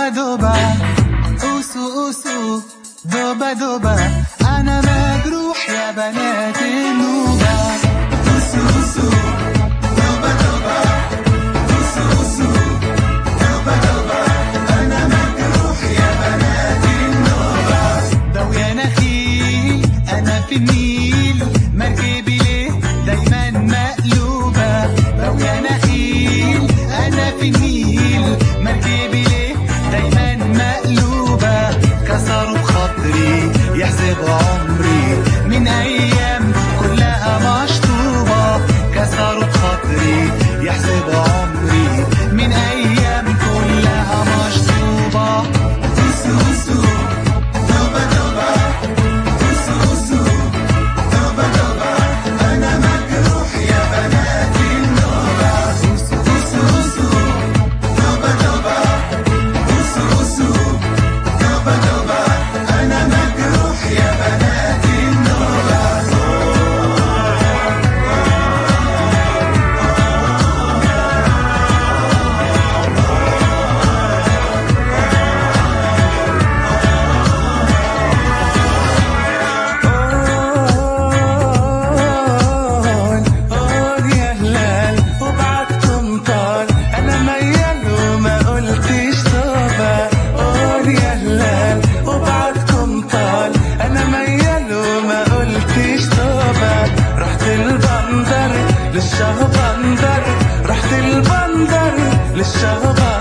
دوبا دوبا أوسو أوسو دوبا دوبا أنا مجروح يا بنات النوبة. أوسو أوسو دوبا دوبا أوسو أوسو دوبا دوبا أنا مجروح يا بنات النوبة. ضو يا نخيل أنا في النيل مركبي ليه دايما مقلوبة. ضو يا نخيل أنا في النيل مركبي ليه دايما مقلوبة. كسروا بخاطري يحسب عمري من أيام كلها مشطوبة. كسروا بخاطري يحسب عمري من أيام كلها مشطوبة. أوسو أوسو دوبا دوبا أوسو أوسو دوبا دوبا أنا مجروح يا بنات النوبة. أوسو أوسو أوسو دوبا دوبا أوسو أوسو دوبا دوبا أنا مجروح يا بنات النوبة. قول يا هلال وبعدكم طال أنا ميال وما قلتش طوبة. قول يا هلال وبعدكم طال أنا ميال وما قلتش طوبة. رحت البندر للشهبندر رحت البندر للشهبندر